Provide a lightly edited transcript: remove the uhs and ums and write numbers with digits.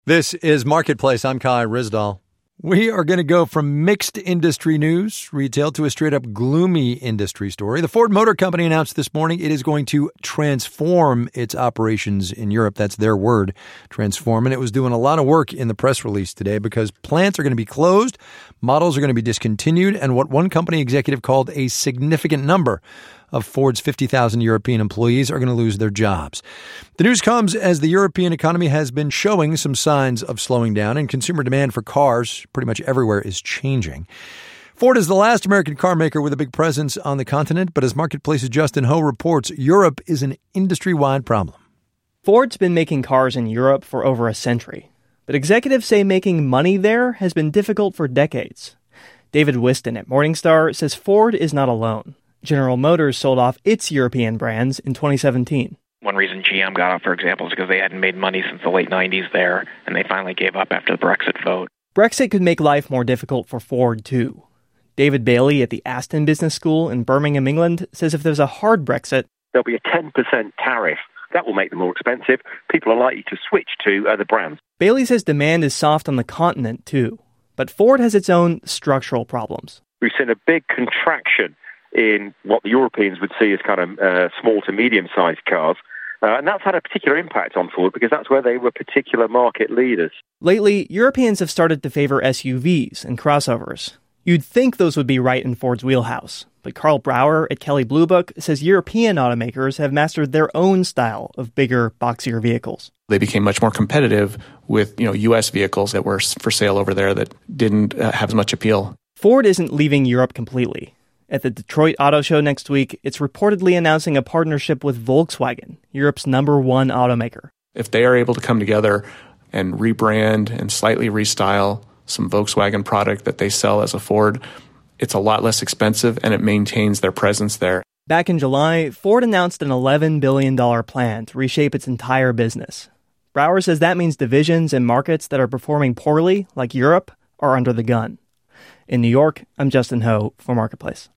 This is Marketplace. I'm Kai Rizdal. We are going to go from mixed industry news, retail, to a straight-up gloomy industry story. The Ford Motor Company announced this morning it is going to transform its operations in Europe. That's their word, transform. And it was doing a lot of work in the press release today because plants are going to be closed, models are going to be discontinued, and what one company executive called a significant number of Ford's 50,000 European employees are going to lose their jobs. The news comes as the European economy has been showing some signs of slowing down, and consumer demand for cars pretty much everywhere is changing. Ford is the last American car maker with a big presence on the continent, but as Marketplace's Justin Ho reports, Europe is an industry-wide problem. Ford's been making cars in Europe for over a century, but executives say making money there has been difficult for decades. David Whiston at Morningstar says Ford is not alone. General Motors sold off its European brands in 2017. One reason GM got out, for example, is because they hadn't made money since the late 90s there, and they finally gave up after the Brexit vote. Brexit could make life more difficult for Ford, too. David Bailey at the Aston Business School in Birmingham, England, says if there's a hard Brexit, there'll be a 10% tariff. That will make them more expensive. People are likely to switch to other brands. Bailey says demand is soft on the continent, too. But Ford has its own structural problems. We've seen a big contraction in what the Europeans would see as kind of small to medium-sized cars. And that's had a particular impact on Ford because that's where they were particular market leaders. Lately, Europeans have started to favor SUVs and crossovers. You'd think those would be right in Ford's wheelhouse. But Carl Brauer at Kelley Blue Book says European automakers have mastered their own style of bigger, boxier vehicles. They became much more competitive with, U.S. vehicles that were for sale over there that didn't have as much appeal. Ford isn't leaving Europe completely. At the Detroit Auto Show next week, it's reportedly announcing a partnership with Volkswagen, Europe's number one automaker. If they are able to come together and rebrand and slightly restyle some Volkswagen product that they sell as a Ford, it's a lot less expensive and it maintains their presence there. Back in July, Ford announced an $11 billion plan to reshape its entire business. Brower says that means divisions and markets that are performing poorly, like Europe, are under the gun. In New York, I'm Justin Ho for Marketplace.